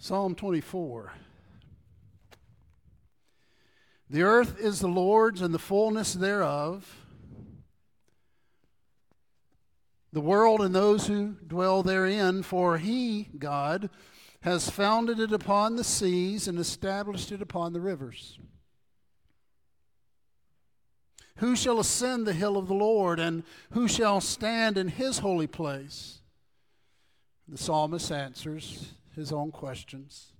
Psalm 24. The earth is the Lord's and the fullness thereof, the world and those who dwell therein, for he, God, has founded it upon the seas and established it upon the rivers. Who shall ascend the hill of the Lord, and who shall stand in his holy place? The psalmist answers his own questions.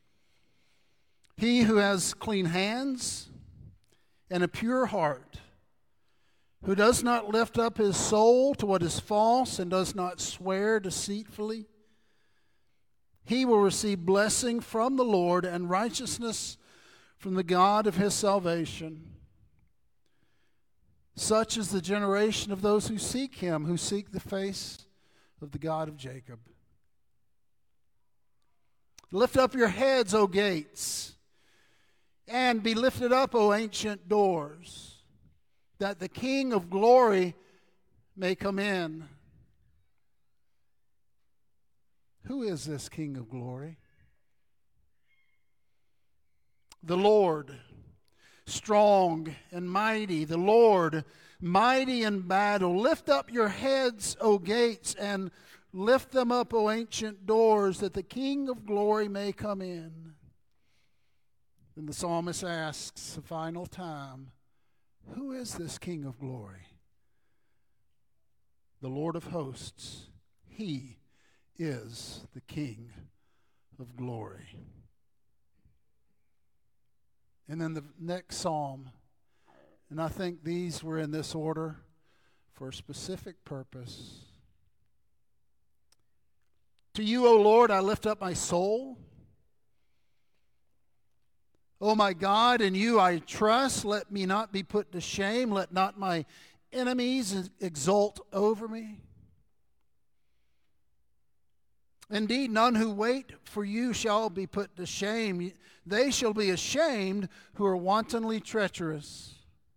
He who has clean hands and a pure heart, who does not lift up his soul to what is false and does not swear deceitfully, he will receive blessing from the Lord and righteousness from the God of his salvation. Such is the generation of those who seek him, who seek the face of the God of Jacob. Lift up your heads, O gates, and be lifted up, O ancient doors, that the King of glory may come in. Who is this King of glory? The Lord, strong and mighty, the Lord, mighty in battle. Lift up your heads, O gates, and lift them up, O ancient doors, that the King of glory may come in. Then the psalmist asks a final time, who is this King of glory? The Lord of hosts. He is the King of glory. And then the next psalm, and I think these were in this order for a specific purpose. To you, O Lord, I lift up my soul. O my God, in you I trust. Let me not be put to shame. Let not my enemies exult over me. Indeed, none who wait for you shall be put to shame. They shall be ashamed who are wantonly treacherous.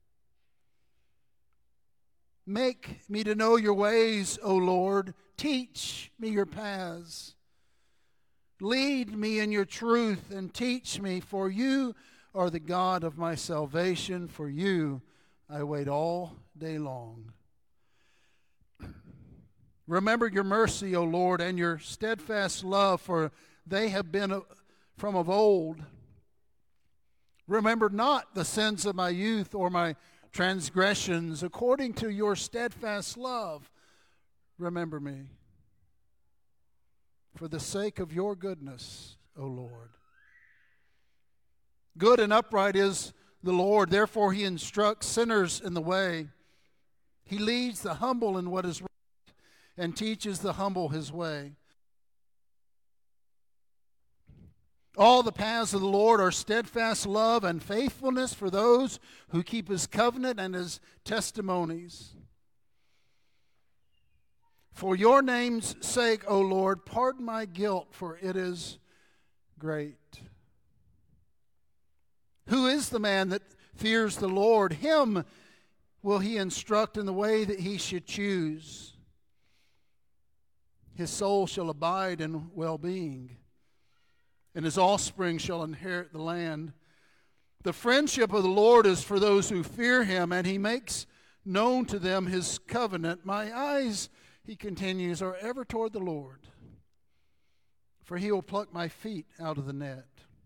Make me to know your ways, O Lord. Teach me your paths. Lead me in your truth and teach me, for you are the God of my salvation. For you I wait all day long. Remember your mercy, O Lord, and your steadfast love, for they have been from of old. Remember not the sins of my youth or my transgressions. According to your steadfast love, remember me. For the sake of your goodness, O Lord. Good and upright is the Lord, therefore he instructs sinners in the way. He leads the humble in what is right and teaches the humble his way. All the paths of the Lord are steadfast love and faithfulness for those who keep his covenant and his testimonies. For your name's sake, O Lord, pardon my guilt, for it is great. Who is the man that fears the Lord? Him will he instruct in the way that he should choose. His soul shall abide in well-being, and his offspring shall inherit the land. The friendship of the Lord is for those who fear him, and he makes known to them his covenant. My eyes, he continues, are ever toward the Lord, for he will pluck my feet out of the net.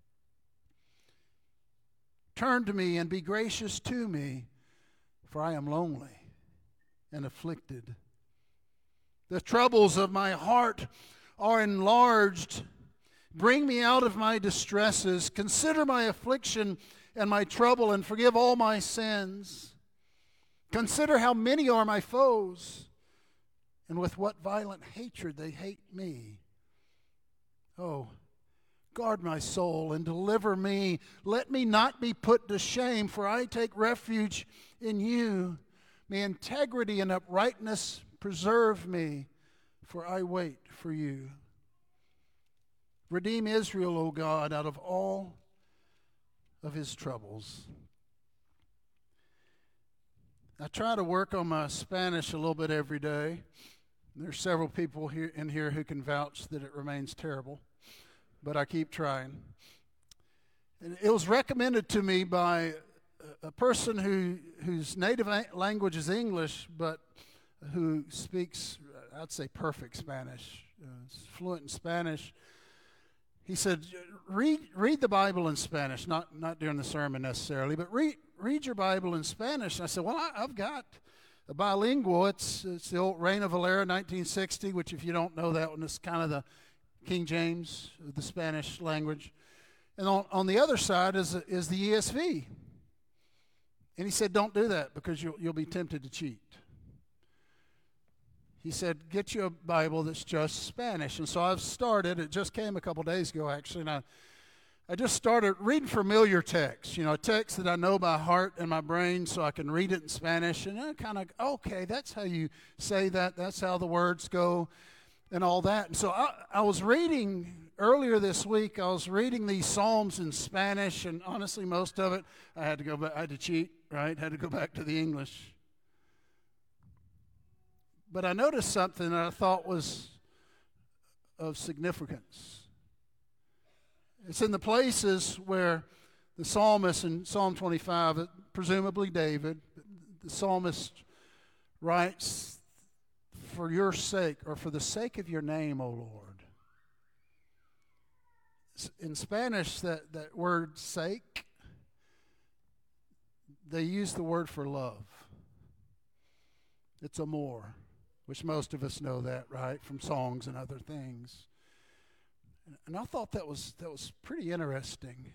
Turn to me and be gracious to me, for I am lonely and afflicted. The troubles of my heart are enlarged. Bring me out of my distresses. Consider my affliction and my trouble, and forgive all my sins. Consider how many are my foes, and with what violent hatred they hate me. Oh, guard my soul and deliver me. Let me not be put to shame, for I take refuge in you. May integrity and uprightness preserve me, for I wait for you. Redeem Israel, O God, out of all of his troubles. I try to work on my Spanish a little bit every day. There's several people here who can vouch that it remains terrible. but I keep trying. And it was recommended to me by a person whose native language is English, but who speaks, I'd say, perfect Spanish, fluent in Spanish. He said, read the Bible in Spanish, not during the sermon necessarily, but read your Bible in Spanish. And I said, well, I've got a bilingual. It's the old Reina Valera 1960, which, if you don't know that one, is kind of the King James of the Spanish language. And on the other side is the ESV. And he said, don't do that because you'll be tempted to cheat. He said, get you a Bible that's just Spanish. And so I've started. It just came a couple days ago, actually. And I just started reading familiar text, a text that I know by heart and my brain, so I can read it in Spanish. And I kind of, okay, that's how you say that. That's how the words go and all that. And so I was reading earlier this week. I was reading these Psalms in Spanish, and honestly, most of it, I had to go back. I had to cheat, right? Had to go back to the English. But I noticed something that I thought was of significance. It's in the places where the psalmist in Psalm 25, presumably David, the psalmist writes, for your sake, or for the sake of your name, O Lord. In Spanish, that word sake, they use the word for love. It's amor, which most of us know that, right, from songs and other things. And I thought that was pretty interesting.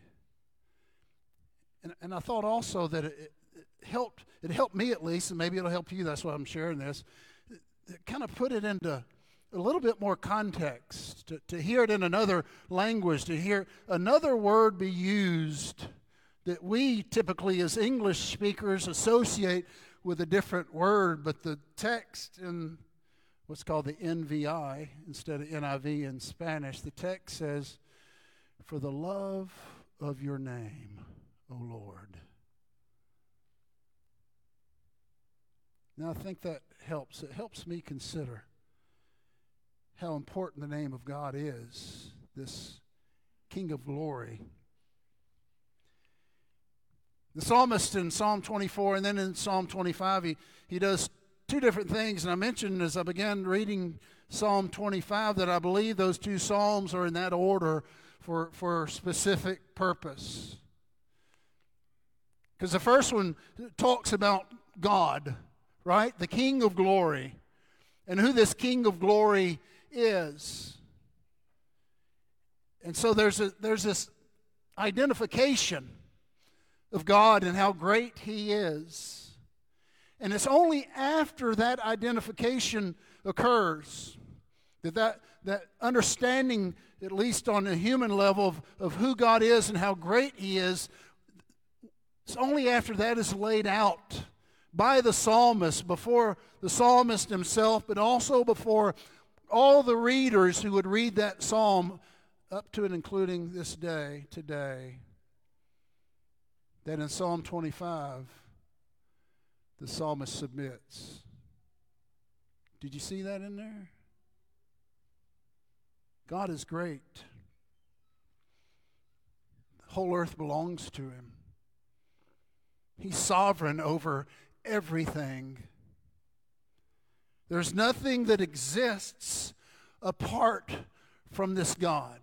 And I thought also that it helped me at least, and maybe it'll help you, that's why I'm sharing this, it kind of put it into a little bit more context, to hear it in another language, to hear another word be used that we typically as English speakers associate with a different word, but the text in what's called the NVI instead of NIV in Spanish, the text says, for the love of your name, O Lord. Now I think that helps. It helps me consider how important the name of God is, this King of glory. The psalmist in Psalm 24 and then in Psalm 25, he does two different things. And I mentioned as I began reading Psalm 25 that I believe those two psalms are in that order for a specific purpose. Because the first one talks about God, right? The King of glory, and who this King of glory is. And so there's this identification of God and how great He is. And it's only after that identification occurs that understanding, at least on a human level, of who God is and how great He is, it's only after that is laid out by the psalmist, before the psalmist himself, but also before all the readers who would read that psalm up to and including this day, today, that in Psalm 25, the psalmist submits. Did you see that in there? God is great. The whole earth belongs to Him. He's sovereign over everything. There's nothing that exists apart from this God.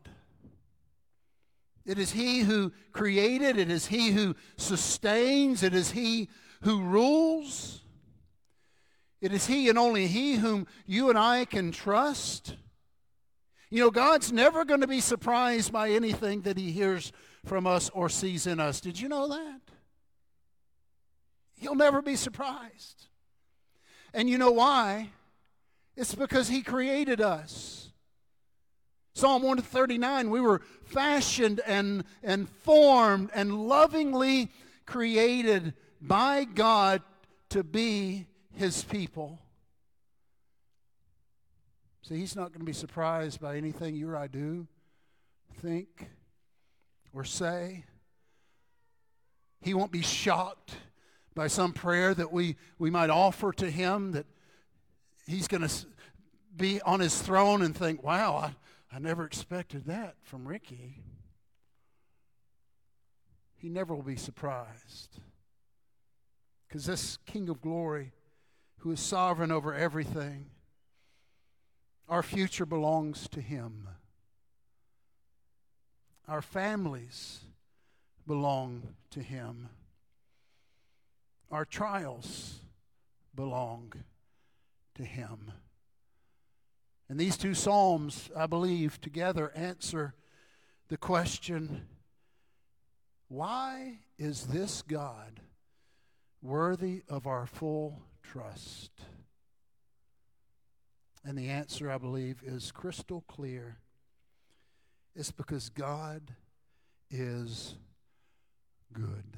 It is He who created, it is He who sustains, it is He who rules. It is He and only He whom you and I can trust. You know, God's never going to be surprised by anything that He hears from us or sees in us. Did you know that? He'll never be surprised. And you know why? It's because He created us. Psalm 139, we were fashioned and formed and lovingly created by God to be His people. See, He's not going to be surprised by anything you or I do, think, or say. He won't be shocked by some prayer that we might offer to Him, that He's going to be on His throne and think, wow, I never expected that from Ricky. He never will be surprised. Because this King of Glory, who is sovereign over everything, our future belongs to Him. Our families belong to Him. Our trials belong to Him. And these two psalms, I believe, together answer the question, why is this God worthy of our full trust? And the answer, I believe, is crystal clear. It's because God is good.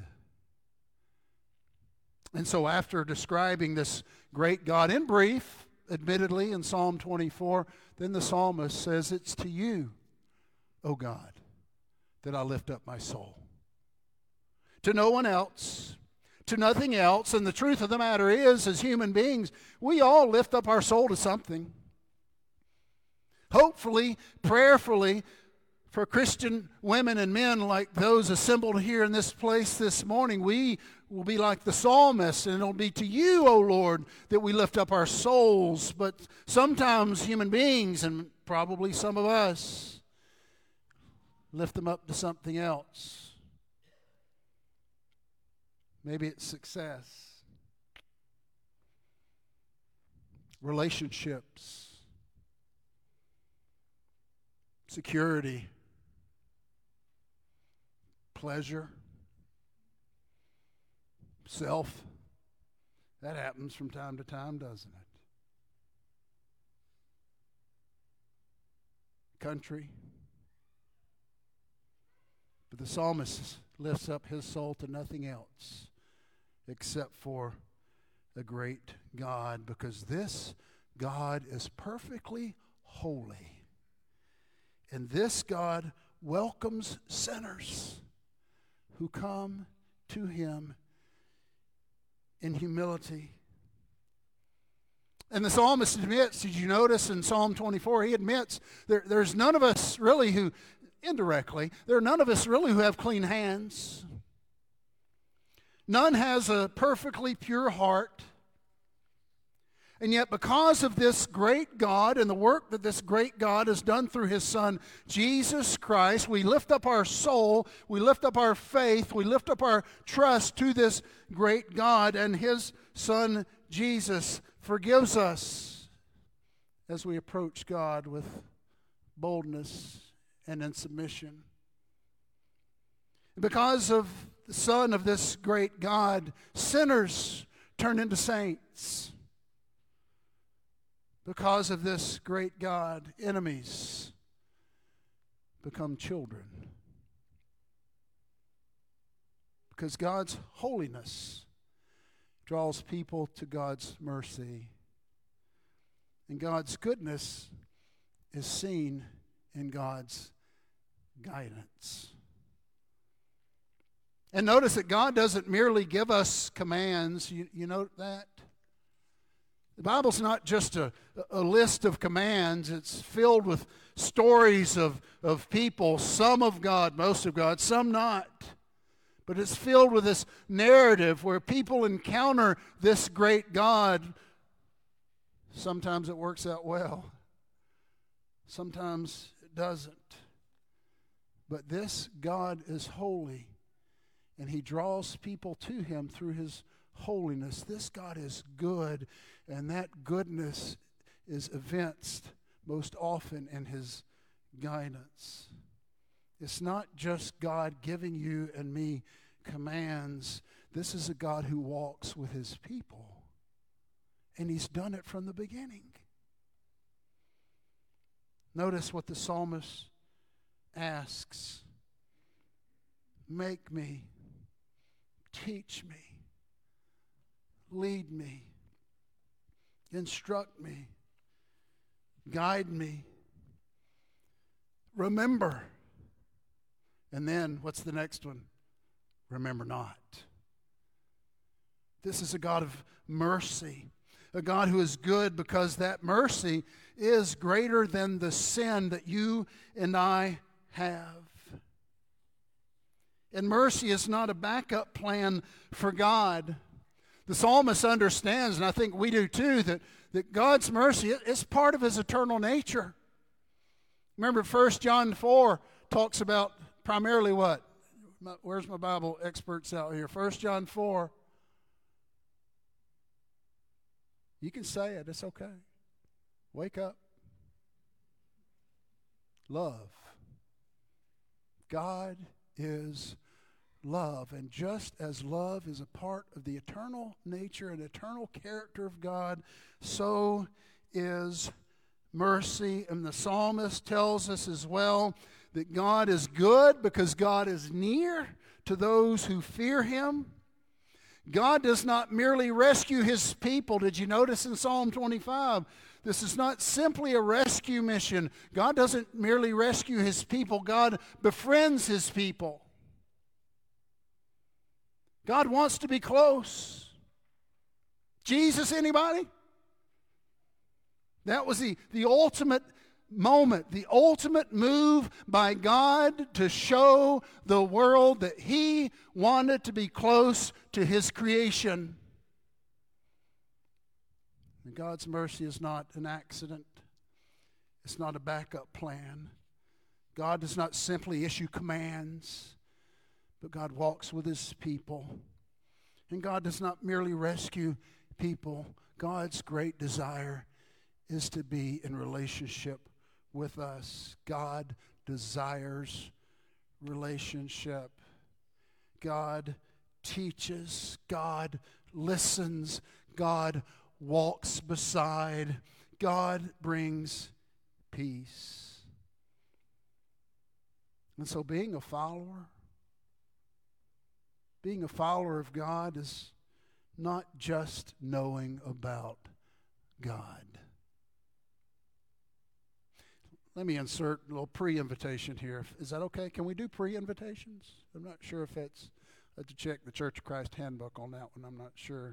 And so after describing this great God in brief, admittedly, in Psalm 24, then the psalmist says, it's to you, O God, that I lift up my soul. To no one else, to nothing else. And the truth of the matter is, as human beings, we all lift up our soul to something. Hopefully, prayerfully, for Christian women and men like those assembled here in this place this morning, we will be like the psalmist, and it'll be to you, O Lord, that we lift up our souls. But sometimes human beings, and probably some of us, lift them up to something else. Maybe it's success, relationships, security, pleasure, self. That happens from time to time, doesn't it? Country. But the psalmist lifts up his soul to nothing else except for a great God, because this God is perfectly holy. And this God welcomes sinners who come to Him in humility. And the psalmist admits, did you notice in Psalm 24, he admits there's none of us really who, indirectly, there are none of us really who have clean hands. None has a perfectly pure heart. And yet, because of this great God and the work that this great God has done through His Son, Jesus Christ, we lift up our soul, we lift up our faith, we lift up our trust to this great God, and His Son, Jesus, forgives us as we approach God with boldness and in submission. Because of the Son of this great God, sinners turn into saints. Because of this great God, enemies become children. Because God's holiness draws people to God's mercy. And God's goodness is seen in God's guidance. And notice that God doesn't merely give us commands. You note that? The Bible's not just a list of commands. It's filled with stories of people, some of God, most of God, some not. But it's filled with this narrative where people encounter this great God. Sometimes it works out well. Sometimes it doesn't. But this God is holy, and He draws people to Him through His holiness. This God is good, and that goodness is evinced most often in His guidance. It's not just God giving you and me commands. This is a God who walks with His people, and He's done it from the beginning. Notice what the psalmist asks. Make me, teach me, lead me, instruct me, guide me, remember. And then, what's the next one? Remember not. This is a God of mercy, a God who is good, because that mercy is greater than the sin that you and I have. And mercy is not a backup plan for God. The psalmist understands, and I think we do too, that God's mercy is part of his eternal nature. Remember, 1 John 4 talks about primarily what? Where's my Bible experts out here? 1 John 4. You can say it. It's okay. Wake up. Love. God is love. And just as love is a part of the eternal nature and eternal character of God, so is mercy. And the psalmist tells us as well that God is good because God is near to those who fear him. God does not merely rescue his people. Did you notice in Psalm 25? This is not simply a rescue mission. God doesn't merely rescue his people. God befriends his people. God wants to be close. Jesus, anybody? That was the ultimate moment, the ultimate move by God to show the world that he wanted to be close to his creation. And God's mercy is not an accident. It's not a backup plan. God does not simply issue commands, but God walks with his people. And God does not merely rescue people. God's great desire is to be in relationship with us. God desires relationship. God teaches. God listens. God walks beside. God brings peace. And so being a follower of God is not just knowing about God. Let me insert a little pre-invitation here. Is that okay? Can we do pre-invitations? I'm not sure if that's, I have to check the Church of Christ handbook on that one. I'm not sure.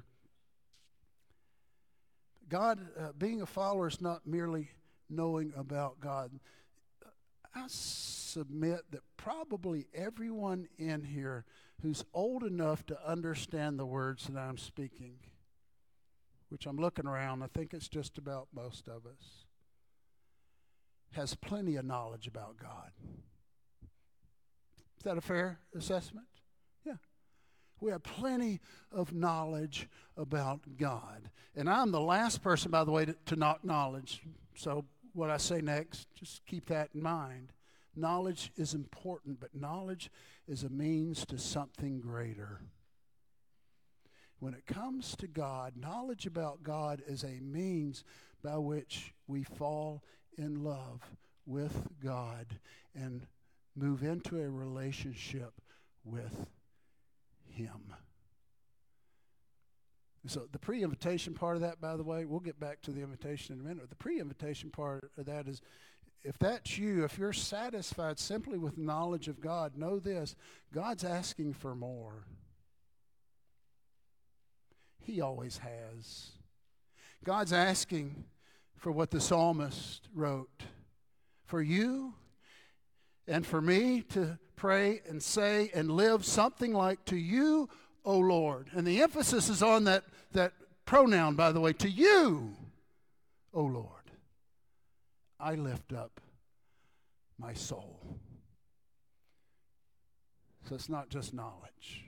God, being a follower is not merely knowing about God. I submit that probably everyone in here who's old enough to understand the words that I'm speaking, which I'm looking around, I think it's just about most of us, has plenty of knowledge about God. Is that a fair assessment? Yeah. We have plenty of knowledge about God. And I'm the last person, by the way, to knock knowledge. So what I say next, just keep that in mind. Knowledge is important, but knowledge is a means to something greater. When it comes to God, knowledge about God is a means by which we fall in love with God and move into a relationship with him. So the pre-invitation part of that, by the way, we'll get back to the invitation in a minute. The pre-invitation part of that is, if that's you, if you're satisfied simply with knowledge of God, know this: God's asking for more. He always has. God's asking for what the psalmist wrote. For you and for me to pray and say and live something like, to you, O Lord. And the emphasis is on that pronoun, by the way, to you, O Lord. I lift up my soul. So it's not just knowledge.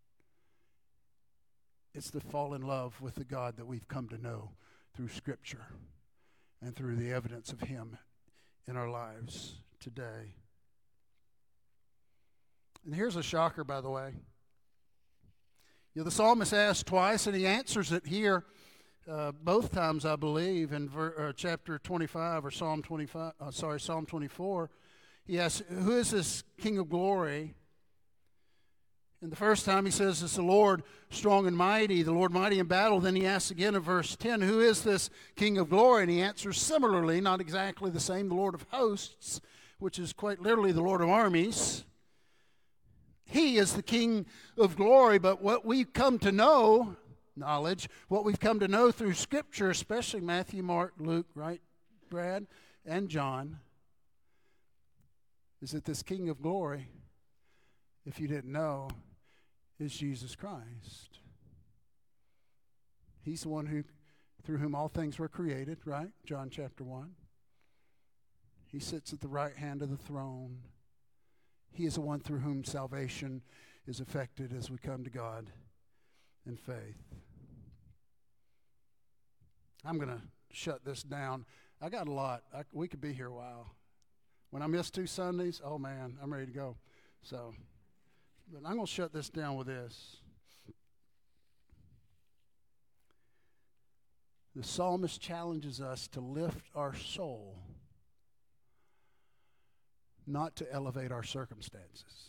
It's to fall in love with the God that we've come to know through Scripture and through the evidence of him in our lives today. And here's a shocker, by the way. You know, the psalmist asks twice, and he answers it here both times, I believe, in chapter 25 or Psalm 24. He asks, who is this King of glory? And the first time he says it's the Lord strong and mighty, the Lord mighty in battle. Then he asks again in verse 10, who is this King of glory? And he answers similarly, not exactly the same, the Lord of hosts, which is quite literally the Lord of armies. He is the King of glory, but what we come to know knowledge, what we've come to know through Scripture, especially Matthew, Mark, Luke, right, Brad, and John, is that this King of glory, if you didn't know, is Jesus Christ. He's the one through whom all things were created, right? John chapter 1. He sits at the right hand of the throne. He is the one through whom salvation is effected as we come to God in faith. I'm going to shut this down. I got a lot. We could be here a while. When I miss 2 Sundays, oh man, I'm ready to go. So, but I'm going to shut this down with this. The psalmist challenges us to lift our soul, not to elevate our circumstances.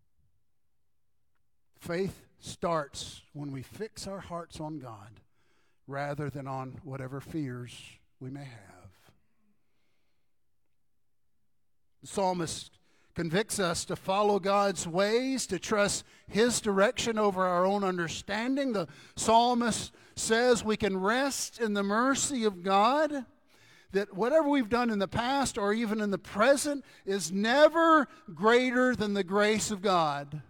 Faith starts when we fix our hearts on God rather than on whatever fears we may have. The psalmist convicts us to follow God's ways, to trust His direction over our own understanding. The psalmist says we can rest in the mercy of God, that whatever we've done in the past or even in the present is never greater than the grace of God.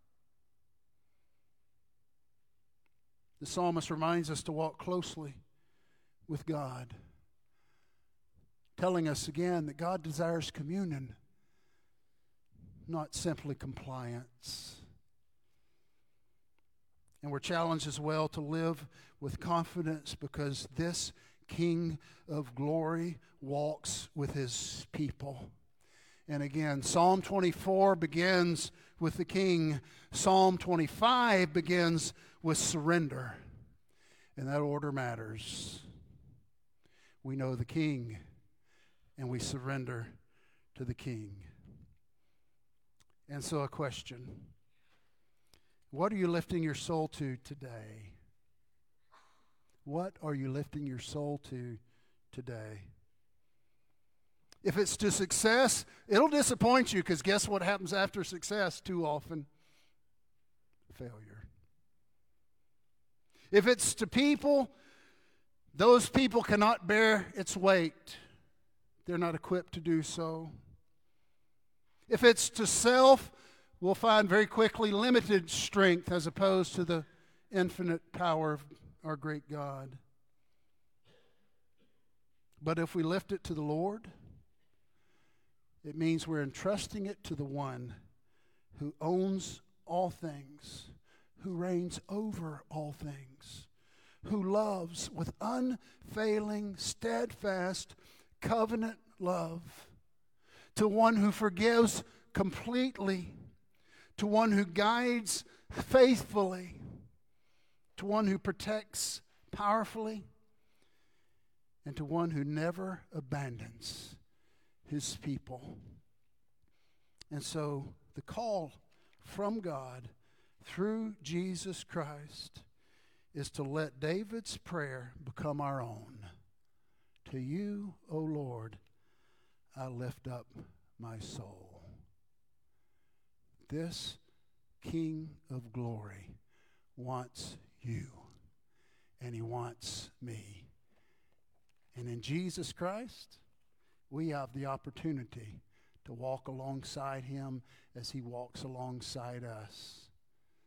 The psalmist reminds us to walk closely with God, telling us again that God desires communion, not simply compliance. And we're challenged as well to live with confidence because this King of glory walks with His people. And again, Psalm 24 begins with the King. Psalm 25 begins with surrender. And that order matters. We know the King, and we surrender to the King. And so a question. What are you lifting your soul to today? What are you lifting your soul to today? If it's to success, it'll disappoint you because guess what happens after success too often? Failure. If it's to people, those people cannot bear its weight. They're not equipped to do so. If it's to self, we'll find very quickly limited strength as opposed to the infinite power of our great God. But if we lift it to the Lord, it means we're entrusting it to the one who owns all things, who reigns over all things, who loves with unfailing, steadfast, covenant love, to one who forgives completely, to one who guides faithfully, to one who protects powerfully, and to one who never abandons His people. And so the call from God through Jesus Christ is to let David's prayer become our own. To you, O Lord, I lift up my soul. This King of glory wants you, and He wants me. And in Jesus Christ, we have the opportunity to walk alongside Him as He walks alongside us.